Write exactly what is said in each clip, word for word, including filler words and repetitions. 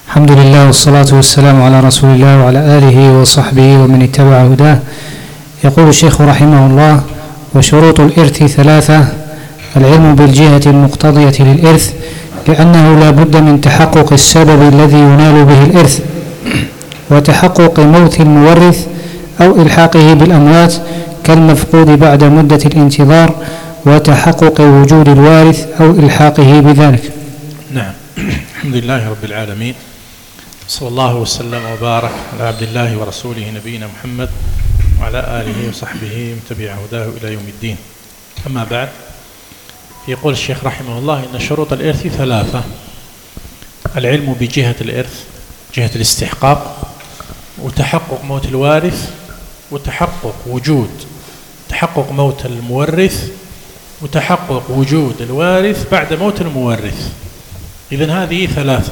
الحمد لله والصلاة والسلام على رسول الله وعلى آله وصحبه ومن اتبع هداه. يقول الشيخ رحمه الله: وشروط الإرث ثلاثة: العلم بالجهة المقتضية للإرث، لأنه لا بد من تحقق السبب الذي ينال به الإرث، وتحقق موت المورث أو إلحاقه بالأموات كالمفقود بعد مدة الانتظار، وتحقق وجود الوارث أو إلحاقه بذلك. نعم. الحمد لله رب العالمين، صلى الله وسلم وبارك على عبد الله ورسوله نبينا محمد وعلى آله وصحبه متبع هداه إلى يوم الدين. أما بعد، يقول الشيخ رحمه الله: إن شروط الإرث ثلاثة: العلم بجهة الإرث، جهة الاستحقاق، وتحقق موت الوارث، وتحقق وجود تحقق موت المورث، وتحقق وجود الوارث بعد موت المورث. إذن هذه ثلاثة،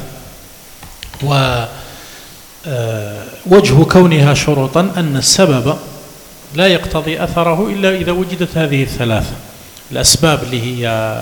ووجه كونها شروطا أن السبب لا يقتضي أثره إلا إذا وجدت هذه الثلاثة. الأسباب اللي هي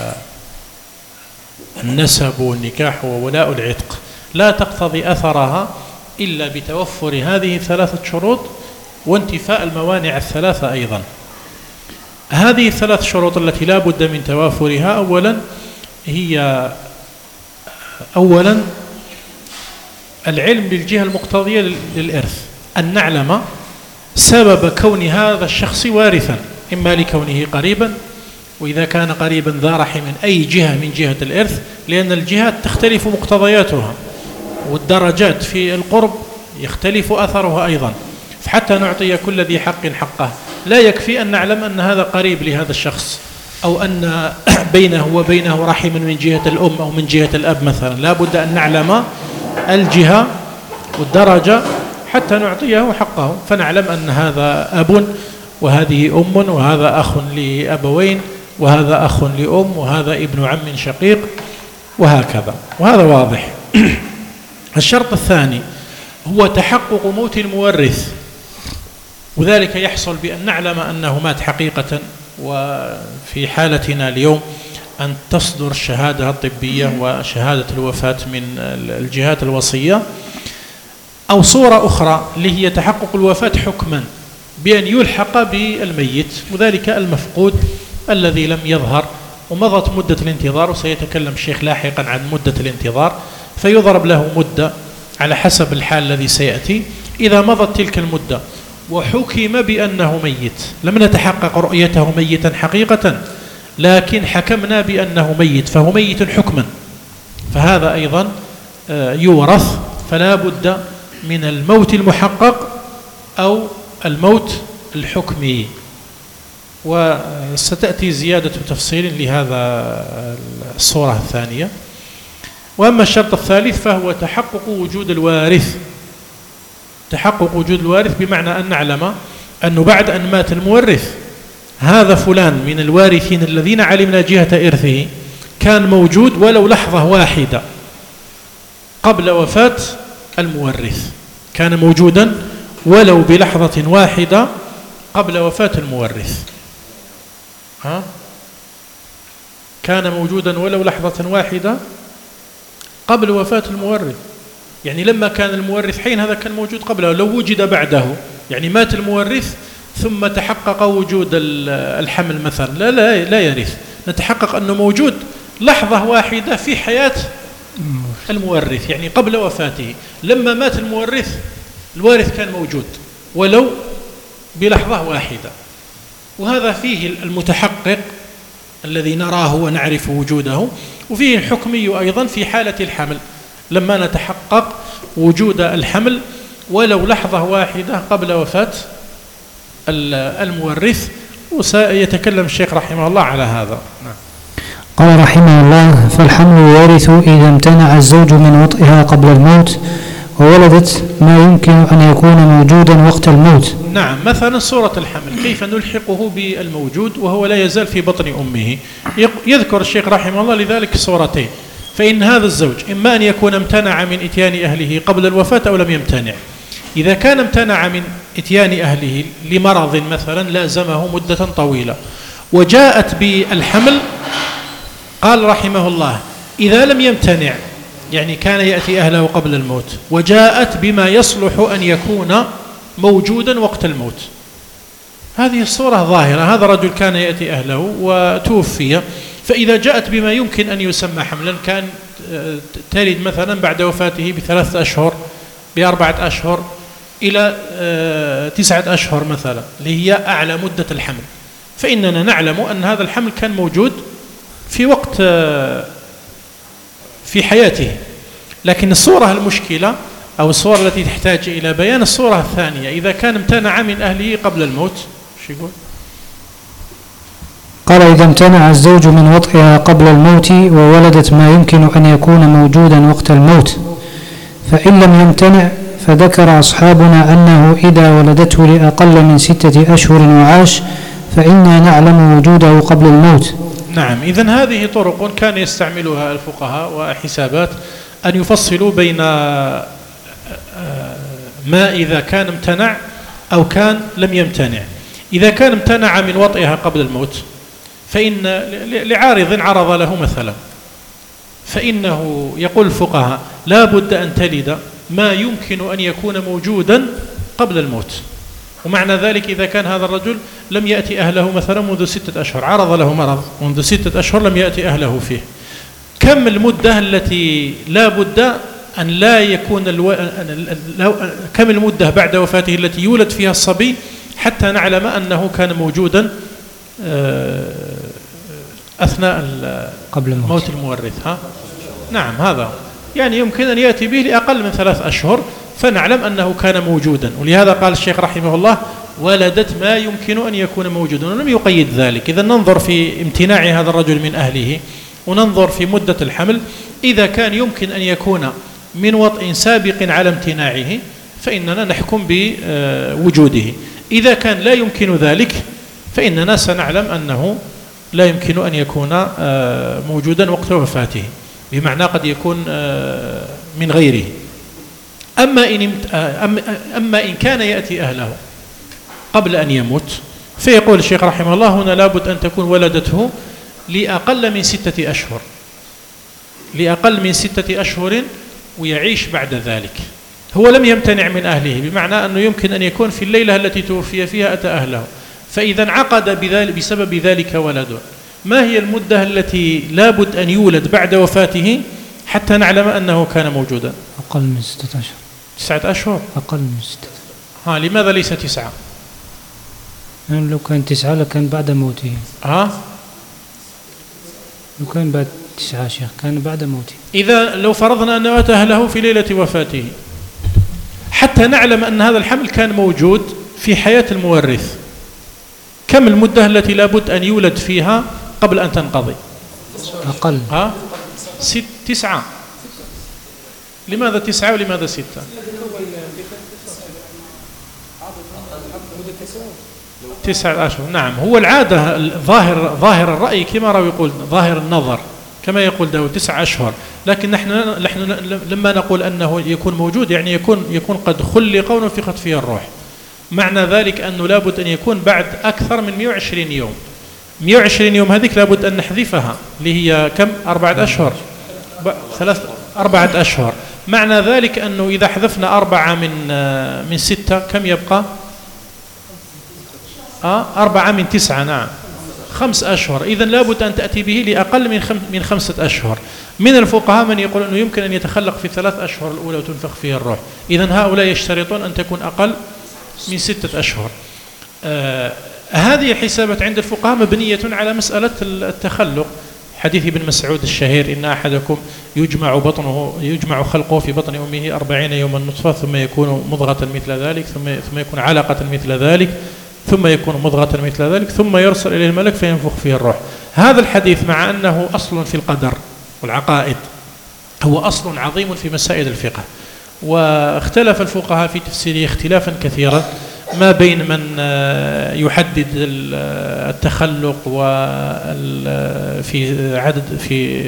النسب والنكاح وولاء العتق لا تقتضي أثرها إلا بتوفر هذه الثلاثة شروط وانتفاء الموانع الثلاثة أيضا. هذه الثلاث شروط التي لا بد من توافرها: أولا هي أولا العلم بالجهة المقتضية للإرث، أن نعلم سبب كون هذا الشخص وارثا، إما لكونه قريبا، وإذا كان قريبا ذا رحم من أي جهة من جهة الإرث، لأن الجهات تختلف مقتضياتها، والدرجات في القرب يختلف أثرها أيضا. فحتى نعطي كل ذي حق حقه لا يكفي أن نعلم أن هذا قريب لهذا الشخص، أو أن بينه وبينه رحم من جهة الأم أو من جهة الأب مثلا. لا بد أن نعلم الجهة والدرجة حتى نعطيه حقه، فنعلم أن هذا أب وهذه أم وهذا أخ لأبوين وهذا أخ لأم وهذا ابن عم شقيق وهكذا، وهذا واضح. الشرط الثاني هو تحقق موت المورث، وذلك يحصل بأن نعلم أنه مات حقيقة. وفي حالتنا اليوم أن تصدر الشهادة الطبية وشهادة الوفاة من الجهات الوصية، أو صورة أخرى اللي هي تحقق الوفاة حكما بأن يلحق بالميت، وذلك المفقود الذي لم يظهر ومضت مدة الانتظار، وسيتكلم الشيخ لاحقا عن مدة الانتظار، فيضرب له مدة على حسب الحال الذي سيأتي. إذا مضت تلك المدة وحكم بأنه ميت، لم نتحقق رؤيته ميتا حقيقة، لكن حكمنا بأنه ميت، فهو ميت حكما، فهذا أيضا يورث. فلا بد من الموت المحقق أو الموت الحكمي، وستأتي زيادة تفصيل لهذا الصورة الثانية. وأما الشرط الثالث فهو تحقق وجود الوارث. تحقق وجود الوارث بمعنى أن نعلم أنه بعد أن مات المورث هذا فلان من الوارثين الذين علمنا جهة إرثه كان موجود ولو لحظة واحدة قبل وفاة المورث، كان موجودا ولو بلحظة واحدة قبل وفاة المورث. ها؟ كان موجودا ولو لحظة واحدة قبل وفاة المورث، يعني لما كان المورث حين هذا كان موجود قبله. لو وجد بعده، يعني مات المورث ثم تحقق وجود الحمل مثلا، لا لا لا يرث. نتحقق أنه موجود لحظة واحدة في حياة المورث، يعني قبل وفاته. لما مات المورث الوارث كان موجود ولو بلحظة واحدة، وهذا فيه المتحقق الذي نراه ونعرف وجوده، وفيه الحكمي أيضا في حالة الحمل، لما نتحقق وجود الحمل ولو لحظة واحدة قبل وفاة المورث. وسيتكلم الشيخ رحمه الله على هذا. نعم. قال رحمه الله: فالحمل يورث إذا امتنع الزوج من وطئها قبل الموت وولدت ما يمكن أن يكون موجودا وقت الموت. نعم. مثلا صورة الحمل كيف نلحقه بالموجود وهو لا يزال في بطن أمه؟ يذكر الشيخ رحمه الله لذلك صورتين. فإن هذا الزوج إما أن يكون امتنع من إتيان أهله قبل الوفاة أو لم يمتنع. إذا كان امتنع من إتيان أهله لمرض مثلا لازمه مدة طويلة وجاءت بالحمل، قال رحمه الله: إذا لم يمتنع يعني كان يأتي أهله قبل الموت، وجاءت بما يصلح أن يكون موجودا وقت الموت. هذه الصورة ظاهرة، هذا رجل كان يأتي أهله وتوفي، فإذا جاءت بما يمكن أن يسمى حملا، كان تلد مثلا بعد وفاته بثلاثة أشهر بأربعة أشهر إلى تسعة أشهر مثلا، اللي هي أعلى مدة الحمل، فإننا نعلم أن هذا الحمل كان موجود في وقت في حياته. لكن الصورة المشكلة أو الصورة التي تحتاج إلى بيان الصورة الثانية، إذا كان امتنع من أهله قبل الموت، شو يقول؟ قال: إذا امتنع الزوج من وطئها قبل الموت وولدت ما يمكن أن يكون موجودا وقت الموت، فإن لم يمتنع فذكر أصحابنا أنه إذا ولدته لأقل من ستة أشهر وعاش فإنا نعلم وجوده قبل الموت. نعم، إذن هذه طرق كان يستعملها الفقهاء وحسابات أن يفصلوا بين ما إذا كان امتنع أو كان لم يمتنع. إذا كان امتنع من وطئها قبل الموت فإن لعارض عرض له مثلا، فإنه يقول الفقهاء لا بد أن تلد ما يمكن أن يكون موجودا قبل الموت. ومعنى ذلك إذا كان هذا الرجل لم يأتي أهله مثلا منذ ستة أشهر، عرض له مرض منذ ستة أشهر لم يأتي أهله فيه، كم المدة التي لا بد أن لا يكون الو... كم المدة بعد وفاته التي يولد فيها الصبي حتى نعلم أنه كان موجودا أثناء قبل موت المورث؟ ها؟ نعم، هذا يعني يمكن أن يأتي به لأقل من ثلاث أشهر فنعلم أنه كان موجودا. ولهذا قال الشيخ رحمه الله ولدت ما يمكن أن يكون موجودا، ولم يقيد ذلك. إذا ننظر في امتناع هذا الرجل من أهله وننظر في مدة الحمل، إذا كان يمكن أن يكون من وطء سابق على امتناعه فإننا نحكم بوجوده. إذا كان لا يمكن ذلك فإننا سنعلم أنه لا يمكن أن يكون موجودا وقت وفاته، بمعنى قد يكون من غيره. أما إن, أما إن كان يأتي أهله قبل أن يموت فيقول الشيخ رحمه الله هنا لابد أن تكون ولدته لأقل من ستة أشهر لأقل من ستة أشهر ويعيش بعد ذلك. هو لم يمتنع من أهله، بمعنى أنه يمكن أن يكون في الليلة التي توفي فيها أتى أهله، فإذا انعقد بذلك بسبب ذلك ولد، ما هي المدة التي لابد أن يولد بعد وفاته حتى نعلم أنه كان موجودا؟ أقل من ستة أشهر. تسعة أشهر؟ أقل من ستة. ها، لماذا ليس تسعة؟ يعني لو كان تسعة لكان بعد موته. ها؟ لو كان بعد تسعة شيخ كان بعد موته. إذا لو فرضنا أنه أتى أهله في ليلة وفاته حتى نعلم أن هذا الحمل كان موجود في حياة المورث، كم المدة التي لابد أن يولد فيها قبل أن تنقضي؟ أقل. ها؟ ست تسعة. لماذا تسعة ولماذا ستة؟ تسعة أشهر. نعم، هو العادة ظاهر ظاهر الرأي كما رأى يقول ظاهر النظر كما يقول داود تسعة أشهر، لكن نحن نحن لما نقول أنه يكون موجود يعني يكون يكون قد خلق ونفخت فيه الروح، معنى ذلك أنه لابد أن يكون بعد أكثر من مئة وعشرين يوم. مئة وعشرين يوم هذيك لابد أن نحذفها، اللي هي كم؟ أربعة أشهر، ثلاث أربعة أشهر. معنى ذلك أنه إذا حذفنا أربعة من من ستة كم يبقى؟ آه أربعة من تسعة، نعم، خمس أشهر. إذن لابد أن تأتي به لأقل من خم من خمسة أشهر. من الفقهاء من يقول أنه يمكن أن يتخلق في الثلاث أشهر الأولى وتنفخ فيها الروح. إذن هؤلاء يشترطون أن تكون أقل من ستة أشهر. آه هذه الحسابات عند الفقهاء مبنية على مسألة التخلق. حديث ابن مسعود الشهير إن أحدكم يجمع بطنه يجمع خلقه في بطن أمه أربعين يوما نطفة ثم يكون مضغة مثل ذلك ثم ثم يكون علقة مثل ذلك ثم يكون مضغة مثل ذلك ثم يرسل إليه الملك فينفخ فيه الروح. هذا الحديث مع أنه أصل في القدر والعقائد هو أصل عظيم في مسائل الفقه، واختلف الفقهاء في تفسيره اختلافا كثيرا، ما بين من يحدد التخلق في عدد في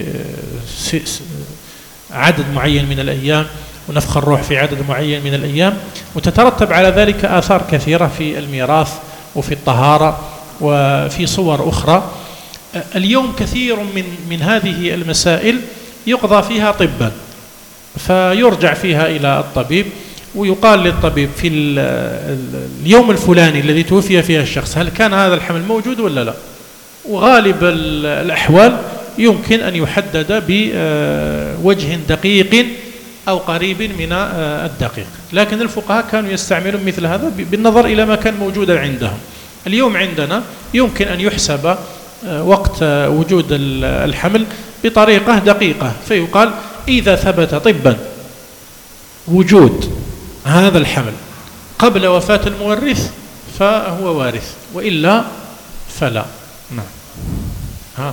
عدد معين من الأيام ونفخ الروح في عدد معين من الأيام، وتترتب على ذلك آثار كثيرة في الميراث وفي الطهارة وفي صور أخرى. اليوم كثير من من هذه المسائل يقضى فيها طبا، فيرجع فيها إلى الطبيب ويقال للطبيب في اليوم الفلاني الذي توفي فيه الشخص هل كان هذا الحمل موجود ولا لا، وغالب الأحوال يمكن أن يحدد بوجه دقيق أو قريب من الدقيق، لكن الفقهاء كانوا يستعملون مثل هذا بالنظر إلى ما كان موجودا عندهم. اليوم عندنا يمكن أن يحسب وقت وجود الحمل بطريقة دقيقة، فيقال إذا ثبت طبا وجود هذا الحمل قبل وفاة المورث فهو وارث، وإلا فلا. نعم. ها.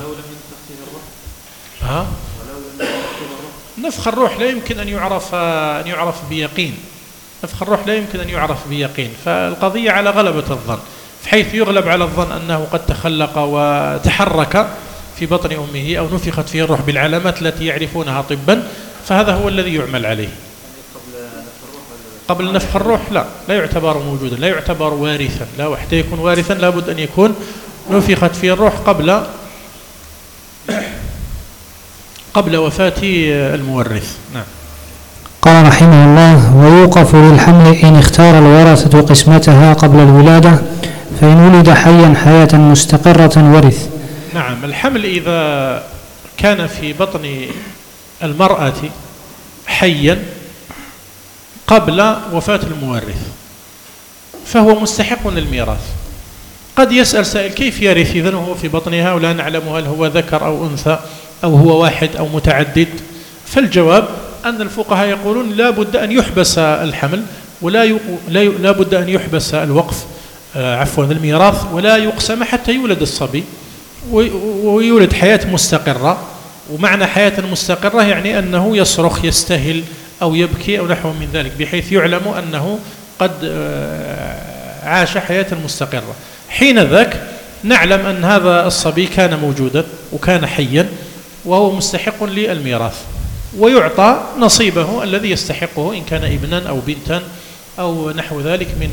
ها. نفخ الروح لا يمكن أن يعرف أن يعرف بيقين، نفخ الروح لا يمكن أن يعرف بيقين، فالقضية على غلبة الظن، بحيث يغلب على الظن أنه قد تخلق وتحرك في بطن أمه أو نفخت فيه الروح بالعلامات التي يعرفونها طبا، فهذا هو الذي يعمل عليه. قبل نفخ الروح لا لا يعتبر موجودا، لا يعتبر وارثا، لا حتى يكون وارثا لابد أن يكون نفخت فيه الروح قبل قبل وفاة المورث. نعم. قال رحمه الله: ويوقف للحمل إن اختار الورثة قسمتها قبل الولادة، فإن ولد حيا حياة مستقرة ورث. نعم. الحمل إذا كان في بطن المرأة حيا قبل وفاة المورث فهو مستحق للميراث. قد يسأل سائل: كيف يرث إذن وهو في بطنها ولا نعلم هل هو ذكر أو أنثى أو هو واحد أو متعدد؟ فالجواب أن الفقهاء يقولون لا بد أن يحبس الحمل ولا يق... لا, ي... لا بد أن يحبس الوقف آه عفوا الميراث، ولا يقسم حتى يولد الصبي و... ويولد حياة مستقرة. ومعنى حياة مستقرة يعني أنه يصرخ يستهل أو يبكي أو نحو من ذلك، بحيث يعلم أنه قد آه عاش حياة مستقرة. حين ذاك نعلم أن هذا الصبي كان موجودا وكان حيا وهو مستحق للميراث، ويعطى نصيبه الذي يستحقه إن كان ابنا أو بنتا أو نحو ذلك من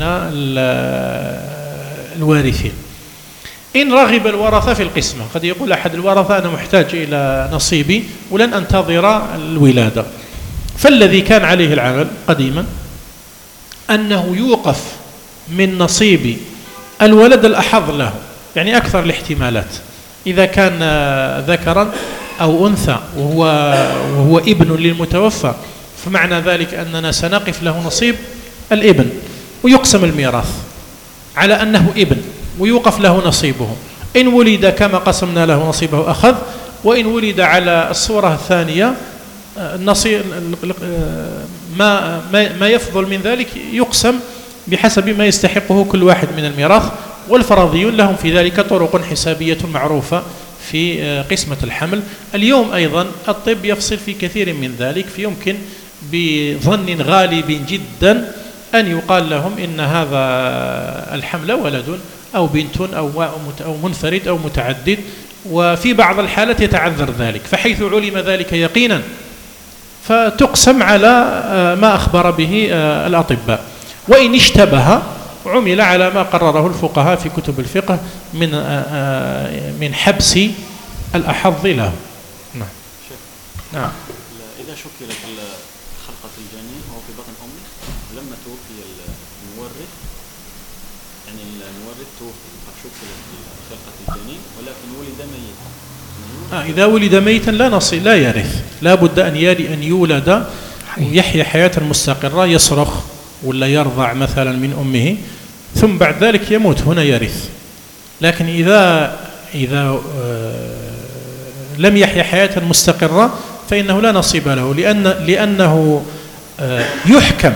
الوارثين. إن رغب الورثة في القسمة، قد يقول أحد الورثة أنا محتاج إلى نصيبي ولن أنتظر الولادة، فالذي كان عليه العمل قديما أنه يوقف من نصيب الولد الأحظ له، يعني أكثر الاحتمالات، إذا كان ذكرا أو أنثى وهو, وهو ابن للمتوفى فمعنى ذلك أننا سنقف له نصيب الابن ويقسم الميراث على أنه ابن ويوقف له نصيبه. إن ولد كما قسمنا له نصيبه أخذ، وإن ولد على الصورة الثانية النصيب ما, ما يفضل من ذلك يقسم بحسب ما يستحقه كل واحد من الميراث. والفرضيون لهم في ذلك طرق حسابية معروفة في قسمة الحمل. اليوم أيضا الطب يفصل في كثير من ذلك، فيمكن بظن غالب جدا أن يقال لهم إن هذا الحمل ولد أو بنت أو منفرد أو متعدد، وفي بعض الحالات يتعذر ذلك، فحيث علم ذلك يقينا فتقسم على ما أخبر به الأطباء. وإن اشتبه عمل على ما قرره الفقهاء في كتب الفقه من من حبس الأحظ له. نعم. نعم. إذا شكلت خلقة الجنين وهو في بطن أمه لما توفي المورث، يعني المورث توفي قد شكلت خلقة الجنين ولكن ولد ميتا، آه إذا ولد ميتا لا نصي لا يرث، لا بد أن يري أن يولد ويحيى حياة مستقرة، يصرخ ولا يرضع مثلا من أمه ثم بعد ذلك يموت، هنا يرث. لكن إذا إذا لم يحيى حياة مستقرة فإنه لا نصيب له، لأن لأنه يحكم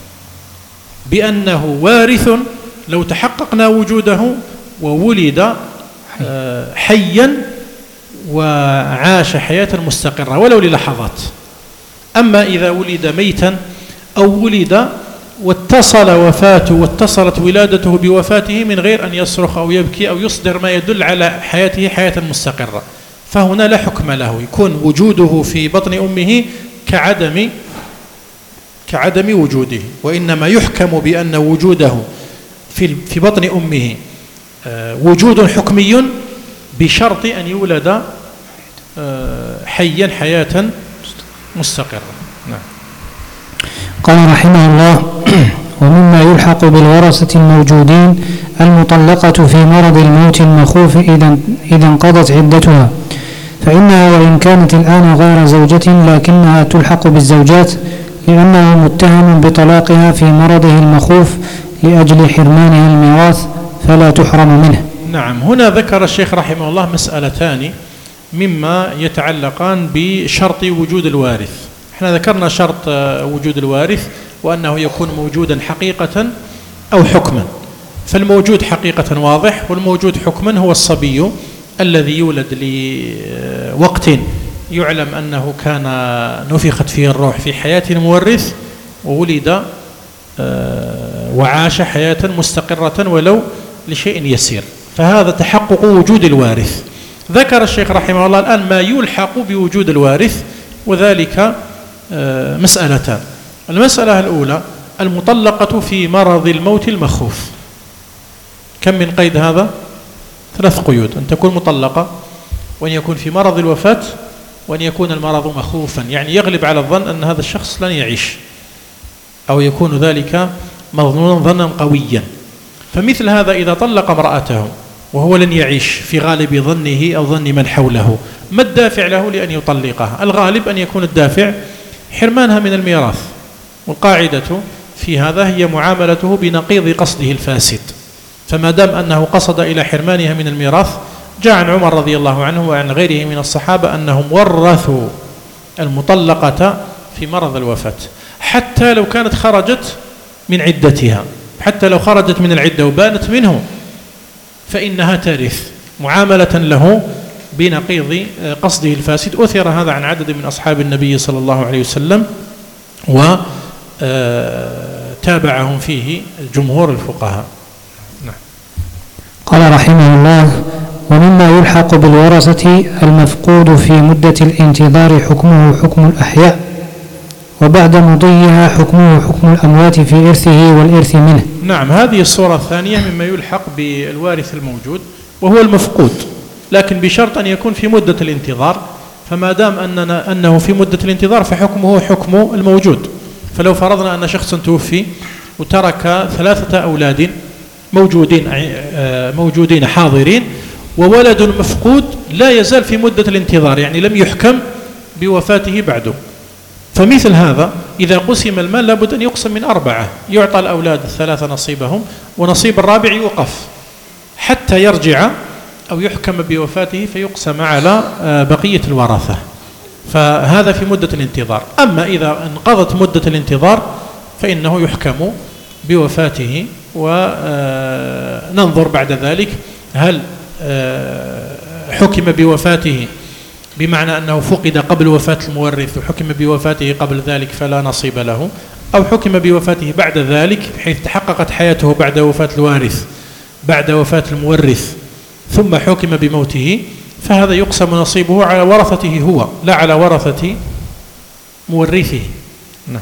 بأنه وارث لو تحققنا وجوده وولد حيا وعاش حياة مستقرة ولو للحظات. أما إذا ولد ميتا أو ولد واتصل وفاته واتصلت ولادته بوفاته من غير أن يصرخ أو يبكي أو يصدر ما يدل على حياته حياة مستقرة، فهنا لا حكم له، يكون وجوده في بطن أمه كعدم كعدم وجوده، وإنما يحكم بأن وجوده في في بطن أمه وجود حكمي بشرط أن يولد حيا حياة مستقرة. نعم. قال رحمه الله: ومما يلحق بالورثة الموجودين المطلقة في مرض الموت المخوف إذا انقضت عدتها، فإنها وإن كانت الآن غير زوجة لكنها تلحق بالزوجات، لأنه متهم بطلاقها في مرضه المخوف لأجل حرمانه الميراث، فلا تحرم منه. نعم. هنا ذكر الشيخ رحمه الله مسألتان مما يتعلقان بشرط وجود الوارث. احنا ذكرنا شرط وجود الوارث وأنه يكون موجودا حقيقة أو حكما. فالموجود حقيقة واضح، والموجود حكما هو الصبي الذي يولد لوقت يعلم أنه كان نفخت فيه الروح في حياة المورث، وولد وعاش حياة مستقرة ولو لشيء يسير، فهذا تحقق وجود الوارث. ذكر الشيخ رحمه الله الآن ما يلحق بوجود الوارث، وذلك مسألتان. المسألة الأولى: المطلقة في مرض الموت المخوف. كم من قيد هذا؟ ثلاث قيود: أن تكون مطلقة، وأن يكون في مرض الوفاة، وأن يكون المرض مخوفا، يعني يغلب على الظن أن هذا الشخص لن يعيش، أو يكون ذلك مظنونا ظنا قويا. فمثل هذا إذا طلق امرأته وهو لن يعيش في غالب ظنه أو ظن من حوله، ما الدافع له لأن يطلقها؟ الغالب أن يكون الدافع حرمانها من الميراث، والقاعدة في هذا هي معاملته بنقيض قصده الفاسد. فما دام أنه قصد إلى حرمانها من الميراث، جاء عن عمر رضي الله عنه وعن غيره من الصحابة أنهم ورثوا المطلقة في مرض الوفاة، حتى لو كانت خرجت من عدتها، حتى لو خرجت من العدة وبانت منه فإنها ترث معاملة له بنقيض قصده الفاسد. أثر هذا عن عدد من أصحاب النبي صلى الله عليه وسلم، وتابعهم فيه جمهور الفقهاء. نعم. قال رحمه الله: ومما يلحق بالورثة المفقود في مدة الانتظار حكمه حكم الأحياء، وبعد مضيها حكمه حكم الأموات في إرثه والإرث منه. نعم. هذه الصورة الثانية مما يلحق بالوارث الموجود، وهو المفقود، لكن بشرط أن يكون في مدة الانتظار. فما دام أننا أنه في مدة الانتظار فحكمه حكم الموجود. فلو فرضنا أن شخصا توفي وترك ثلاثة أولاد موجودين موجودين حاضرين، وولد مفقود لا يزال في مدة الانتظار، يعني لم يحكم بوفاته بعده، فمثل هذا إذا قسم المال لابد أن يقسم من أربعة، يعطى الأولاد الثلاثة نصيبهم، ونصيب الرابع يوقف حتى يرجع أو يحكم بوفاته فيقسم على بقية الورثة. فهذا في مدة الانتظار. أما إذا انقضت مدة الانتظار فإنه يحكم بوفاته، وننظر بعد ذلك هل حكم بوفاته بمعنى أنه فقد قبل وفاة المورث وحكم بوفاته قبل ذلك فلا نصيب له، أو حكم بوفاته بعد ذلك حيث تحققت حياته بعد وفاة الوارث بعد وفاة المورث ثم حكم بموته، فهذا يقسم نصيبه على ورثته هو لا على ورثة مورثه. نعم.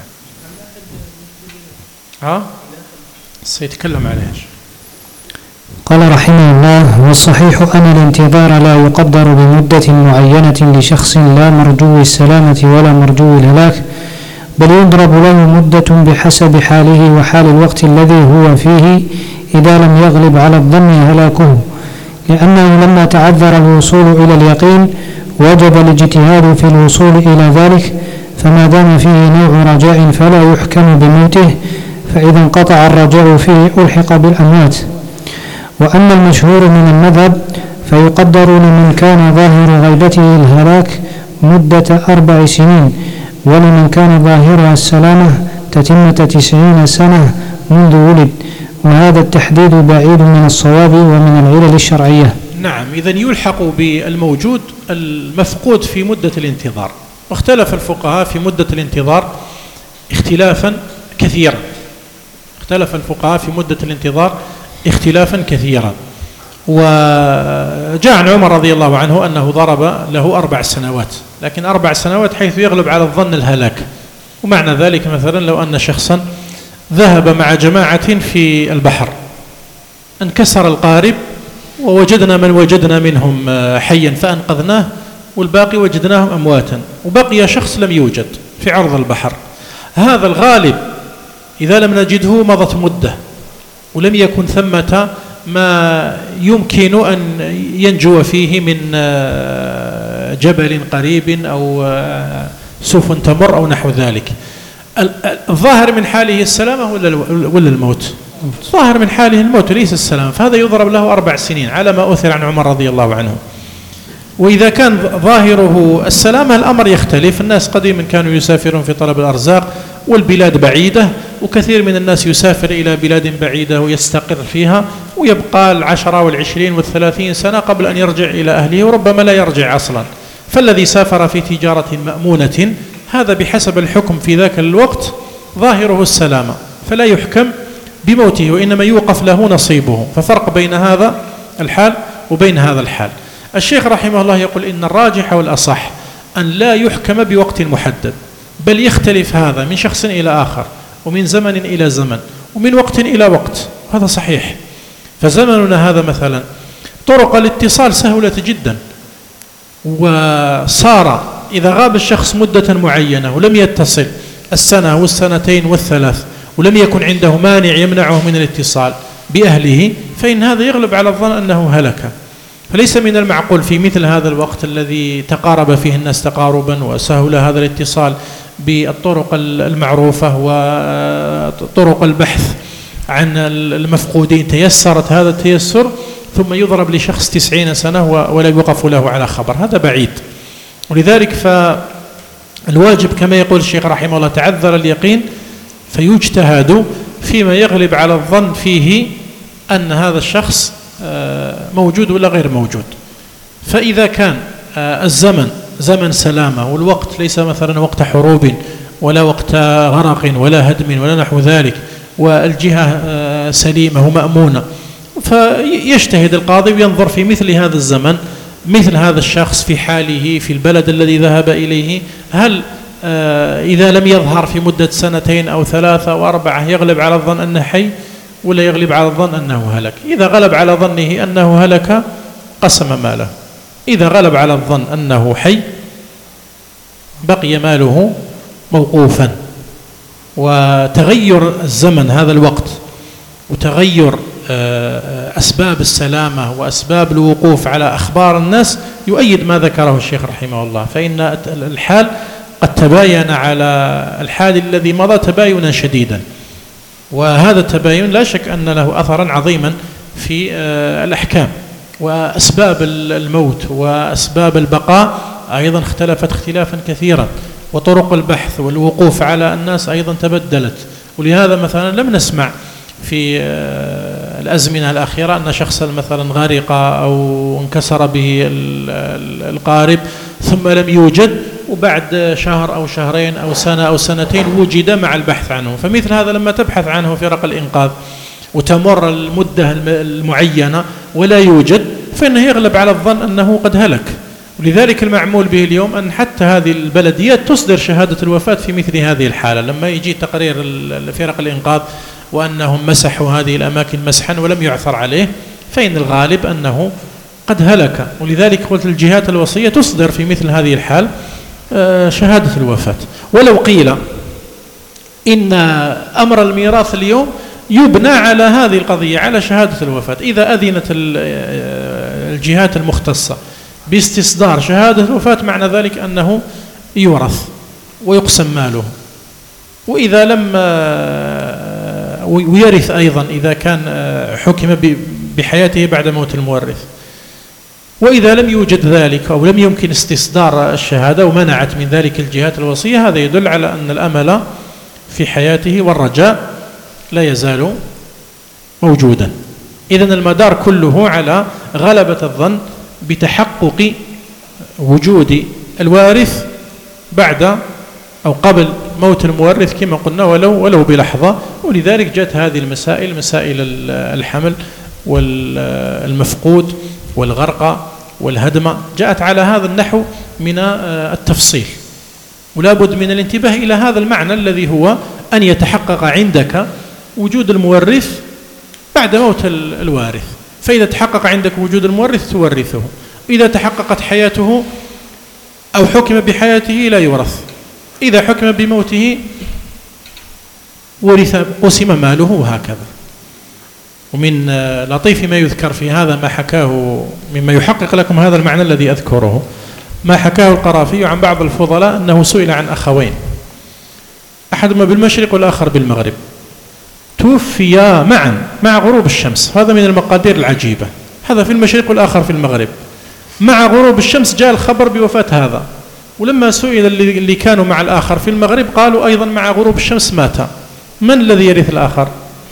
ها سيتكلم عليه. قال رحمه الله: والصحيح أن الانتظار لا يقدر بمدة معينة لشخص لا مرجو السلامة ولا مرجو الهلاك، بل يضرب له مدة بحسب حاله وحال الوقت الذي هو فيه إذا لم يغلب على الظن هلاكه، لأنه لما تعذر الوصول إلى اليقين وجب الاجتهاد في الوصول إلى ذلك، فما دام فيه نوع رجاء فلا يحكم بموته، فإذا انقطع الرجاء فيه ألحق بالأموات. وأما المشهور من المذهب فيقدر لمن كان ظاهر غيبته الهلاك مدة أربع سنين، ولمن كان ظاهرها السلامة تتمة تسعين سنة منذ ولد، وهذا التحديد بعيد من الصواب ومن العلل الشرعية. نعم. إذن يلحق بالموجود المفقود في مدة الانتظار. واختلف الفقهاء في مدة الانتظار اختلافا كثيرا اختلف الفقهاء في مدة الانتظار اختلافا كثيرا وجاء عن عمر رضي الله عنه أنه ضرب له أربع سنوات، لكن أربع سنوات حيث يغلب على الظن الهلاك. ومعنى ذلك مثلا لو أن شخصا ذهب مع جماعة في البحر، انكسر القارب ووجدنا من وجدنا منهم حيا فأنقذناه، والباقي وجدناهم أمواتا، وبقي شخص لم يوجد في عرض البحر. هذا الغالب إذا لم نجده مضت مدة ولم يكن ثمة ما يمكن أن ينجو فيه من جبل قريب أو سفن تمر أو نحو ذلك. الظاهر من حاله السلامة ولا الموت؟ ظاهر من حاله الموت ليس السلامة، فهذا يضرب له أربع سنين على ما أثر عن عمر رضي الله عنه. وإذا كان ظاهره السلامة الأمر يختلف. الناس قديما كانوا يسافرون في طلب الأرزاق والبلاد بعيدة، وكثير من الناس يسافر إلى بلاد بعيدة ويستقر فيها ويبقى العشرة والعشرين والثلاثين سنة قبل أن يرجع إلى أهله، وربما لا يرجع أصلا. فالذي سافر في تجارة مأمونة هذا بحسب الحكم في ذاك الوقت ظاهره السلامة، فلا يحكم بموته وإنما يوقف له نصيبه. ففرق بين هذا الحال وبين هذا الحال. الشيخ رحمه الله يقول إن الراجح والأصح أن لا يحكم بوقت محدد، بل يختلف هذا من شخص إلى آخر ومن زمن إلى زمن ومن وقت إلى وقت، هذا صحيح. فزمننا هذا مثلا طرق الاتصال سهلة جدا، وصار إذا غاب الشخص مدة معينة ولم يتصل السنة والسنتين والثلاث ولم يكن عنده مانع يمنعه من الاتصال بأهله، فإن هذا يغلب على الظن أنه هلك. فليس من المعقول في مثل هذا الوقت الذي تقارب فيه الناس تقاربا وسهل هذا الاتصال بالطرق المعروفة وطرق البحث عن المفقودين تيسرت هذا التيسر، ثم يضرب لشخص تسعين سنة ولا يوقف له على خبر، هذا بعيد. ولذلك فالواجب كما يقول الشيخ رحمه الله تعذر اليقين فيجتهد فيما يغلب على الظن فيه أن هذا الشخص موجود ولا غير موجود. فإذا كان الزمن زمن سلامة والوقت ليس مثلا وقت حروب ولا وقت غرق ولا هدم ولا نحو ذلك، والجهة سليمة ومأمونة، فيجتهد القاضي وينظر في مثل هذا الزمن مثل هذا الشخص في حاله في البلد الذي ذهب إليه، هل إذا لم يظهر في مدة سنتين أو ثلاثة أو أربعة يغلب على الظن أنه حي ولا يغلب على الظن أنه هلك؟ إذا غلب على ظنه أنه هلك قسم ماله، إذا غلب على الظن أنه حي بقي ماله موقوفا. وتغير الزمن هذا الوقت وتغير أسباب السلامة وأسباب الوقوف على أخبار الناس يؤيد ما ذكره الشيخ رحمه الله، فإن الحال قد تباين على الحال الذي مضى تباينا شديدا، وهذا التباين لا شك أن له أثرا عظيما في الأحكام. وأسباب الموت وأسباب البقاء أيضا اختلفت اختلافا كثيرا، وطرق البحث والوقوف على الناس أيضا تبدلت. ولهذا مثلا لم نسمع في الأزمنة الأخيرة أن شخصا مثلا غرق أو انكسر به القارب ثم لم يوجد، وبعد شهر أو شهرين أو سنة أو سنتين وجد مع البحث عنه. فمثل هذا لما تبحث عنه فرق الإنقاذ وتمر المدة المعينة ولا يوجد، فإنه يغلب على الظن أنه قد هلك. ولذلك المعمول به اليوم أن حتى هذه البلديات تصدر شهادة الوفاة في مثل هذه الحالة، لما يجي تقرير فرق الإنقاذ وأنهم مسحوا هذه الأماكن مسحا ولم يعثر عليه، فإن الغالب أنه قد هلك. ولذلك قلت الجهات الوصية تصدر في مثل هذه الحال شهادة الوفاة. ولو قيل إن أمر الميراث اليوم يبنى على هذه القضية على شهادة الوفاة، إذا أذنت الجهات المختصة باستصدار شهادة الوفاة معنى ذلك أنه يورث ويقسم ماله، وإذا لم ويرث أيضا إذا كان حكم بحياته بعد موت المورث. وإذا لم يوجد ذلك أو لم يمكن استصدار الشهادة ومنعت من ذلك الجهات الوصية، هذا يدل على أن الأمل في حياته والرجاء لا يزال موجودا. إذن المدار كله على غلبة الظن بتحقق وجود الوارث بعد أو قبل موت المورث كما قلنا ولو ولو بلحظة. ولذلك جاءت هذه المسائل مسائل الحمل والمفقود والغرق والهدم جاءت على هذا النحو من التفصيل، ولا بد من الانتباه إلى هذا المعنى الذي هو أن يتحقق عندك وجود المورث بعد موت الوارث. فإذا تحقق عندك وجود المورث تورثه، إذا تحققت حياته أو حكم بحياته لا يورث، إذا حكم بموته ورث قسم ماله وهكذا. ومن لطيف ما يذكر في هذا ما حكاه مما يحقق لكم هذا المعنى الذي أذكره، ما حكاه القرافي عن بعض الفضلاء أنه سئل عن أخوين، أحدهما بالمشرق والآخر بالمغرب، توفيا معا مع غروب الشمس، هذا من المقادير العجيبة، هذا في المشرق والآخر في المغرب، مع غروب الشمس جاء الخبر بوفاة هذا، ولما سئل اللي كانوا مع الآخر في المغرب قالوا أيضا مع غروب الشمس مات، من الذي يرث الآخر؟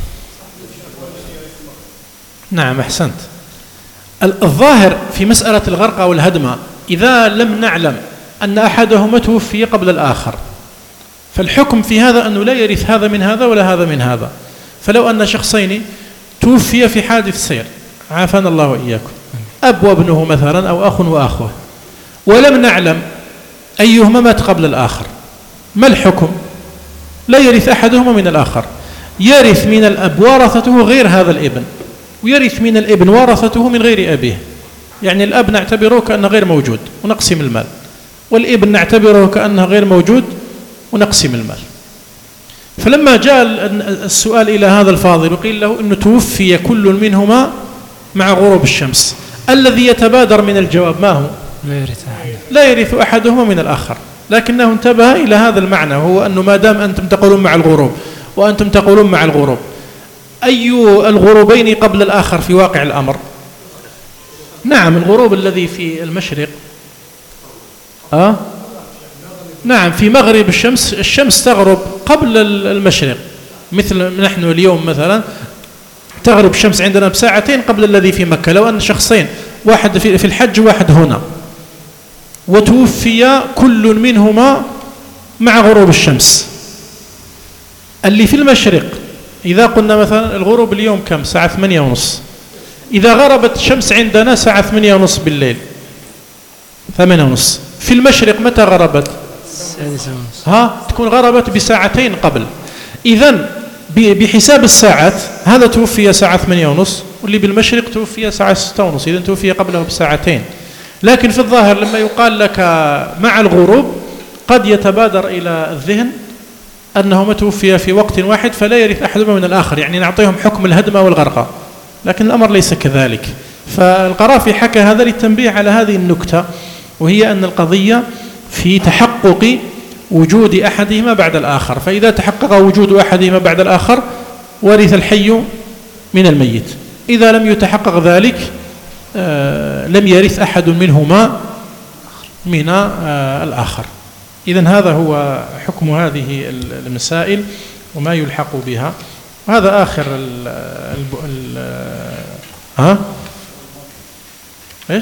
نعم أحسنت. الظاهر في مسألة الغرق أو الهدم إذا لم نعلم أن أحدهما توفي قبل الآخر، فالحكم في هذا أنه لا يرث هذا من هذا ولا هذا من هذا. فلو أن شخصين توفي في حادث سير، عافانا الله وإياكم، أب وابنه مثلا أو أخ وأخوه، ولم نعلم أيهما مات قبل الآخر، ما الحكم؟ لا يرث أحدهما من الآخر، يرث من الأب ورثته غير هذا الابن، ويرث من الابن ورثته من غير أبيه. يعني الأب نعتبره كأنه غير موجود ونقسم المال، والابن نعتبره كأنه غير موجود ونقسم المال. فلما جاء السؤال إلى هذا الفاضل وقيل له أنه توفي كل منهما مع غروب الشمس، الذي يتبادر من الجواب ما هو؟ لا يرث أحد، لا يرث أحدهما من الآخر، لكنه انتبه إلى هذا المعنى، وهو أنه ما دام أنتم تقولون مع الغروب وأنتم تقولون مع الغروب، أي الغروبين قبل الآخر في واقع الأمر؟ نعم الغروب الذي في المشرق، آه؟ نعم في مغرب الشمس، الشمس تغرب قبل المشرق، مثل نحن اليوم مثلا تغرب الشمس عندنا بساعتين قبل الذي في مكة. لو أن شخصين، واحد في الحج وواحد هنا، وتوفي كل منهما مع غروب الشمس، اللي في المشرق إذا قلنا مثلا الغروب اليوم كم؟ ساعة ثمانية ونص، إذا غربت الشمس عندنا ساعة ثمانية ونص بالليل، ثمانية ونص، في المشرق متى غربت؟ ها تكون غربت بساعتين قبل. إذن بحساب الساعات هذا توفي ساعة ثمانية ونص، واللي بالمشرق توفي ساعة ستة ونص، إذن توفي قبله بساعتين. لكن في الظاهر لما يقال لك مع الغروب قد يتبادر إلى الذهن أنهما توفي في وقت واحد فلا يرث أحدهما من الآخر، يعني نعطيهم حكم الهدم والغرقة، لكن الأمر ليس كذلك. فالقرافي حكى هذا للتنبيه على هذه النكتة، وهي أن القضية في تحقق وجود أحدهما بعد الآخر، فإذا تحقق وجود أحدهما بعد الآخر ورث الحي من الميت، إذا لم يتحقق ذلك آه لم يرث أحد منهما من آه الآخر. إذن هذا هو حكم هذه المسائل وما يلحق بها. وهذا آخر ال ال ال ها إيش؟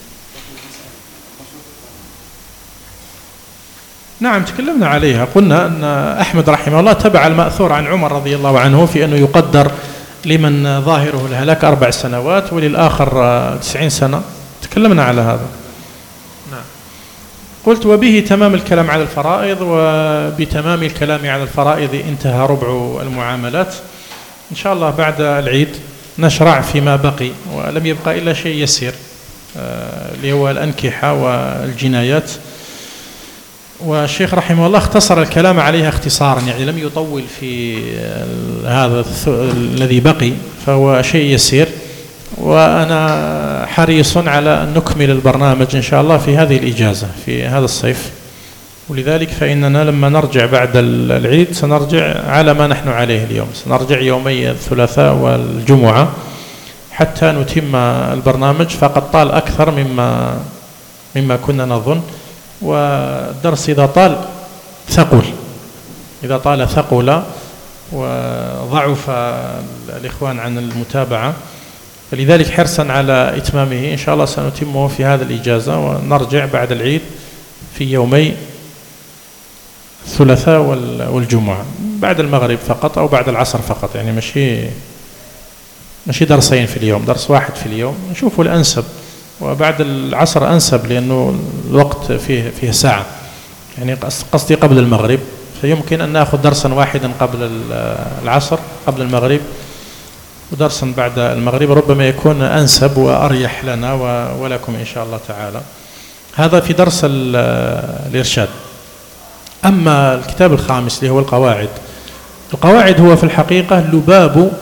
نعم تكلمنا عليها، قلنا أن أحمد رحمه الله تبع المأثور عن عمر رضي الله عنه في أنه يقدر لمن ظاهره الهلاك أربع سنوات وللآخر تسعين سنة، تكلمنا على هذا. نعم. قلت وبه تمام الكلام على الفرائض، وبتمام الكلام على الفرائض انتهى ربع المعاملات. إن شاء الله بعد العيد نشرع فيما بقي، ولم يبقى إلا شيء يسير اللي هو الأنكحة والجنايات، والشيخ رحمه الله اختصر الكلام عليها اختصارا، يعني لم يطول في هذا الذي بقي، فهو شيء يسير، وأنا حريص على أن نكمل البرنامج إن شاء الله في هذه الإجازة في هذا الصيف، ولذلك فإننا لما نرجع بعد العيد سنرجع على ما نحن عليه اليوم، سنرجع يومي الثلاثاء والجمعة حتى نتم البرنامج، فقد طال أكثر مما مما كنا نظن، والدرس إذا طال ثقل، إذا طال ثقل وضعف الإخوان عن المتابعة، فلذلك حرصا على إتمامه إن شاء الله سنتمه في هذا الإجازة، ونرجع بعد العيد في يومي الثلاثاء والجمعة بعد المغرب فقط أو بعد العصر فقط، يعني مشي مشي درسين في اليوم، درس واحد في اليوم نشوفه الأنسب، وبعد العصر أنسب لأنه الوقت فيه فيه ساعة، يعني قصدي قبل المغرب، فيمكن أن نأخذ درسا واحدا قبل العصر قبل المغرب، ودرسا بعد المغرب، ربما يكون أنسب وأريح لنا ولكم إن شاء الله تعالى. هذا في درس الإرشاد. أما الكتاب الخامس اللي هو القواعد، القواعد هو في الحقيقة لباب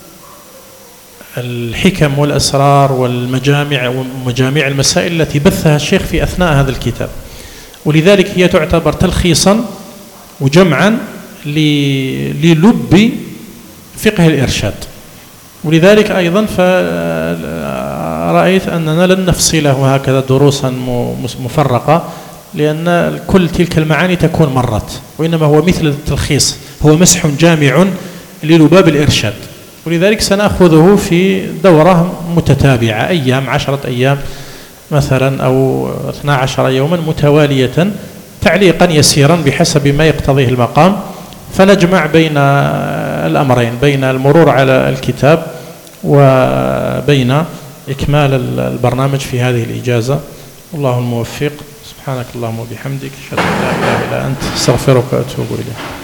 الحكم والأسرار والمجامع ومجاميع المسائل التي بثها الشيخ في أثناء هذا الكتاب، ولذلك هي تعتبر تلخيصا وجمعا للب فقه الإرشاد. ولذلك أيضا فرأيت أننا لن نفصله هكذا دروسا مفرقة، لأن كل تلك المعاني تكون مرت، وإنما هو مثل التلخيص، هو مسح جامع للباب الإرشاد. ولذلك سنأخذه في دورة متتابعة، أيام عشرة أيام مثلا أو اثنا عشر يوما متوالية، تعليقا يسيرا بحسب ما يقتضيه المقام، فنجمع بين الأمرين، بين المرور على الكتاب وبين إكمال البرنامج في هذه الإجازة. الله الموفق. سبحانك اللهم وبحمدك، أشهد أن لا إله إلا أنت، استغفرك وأتوب إليك.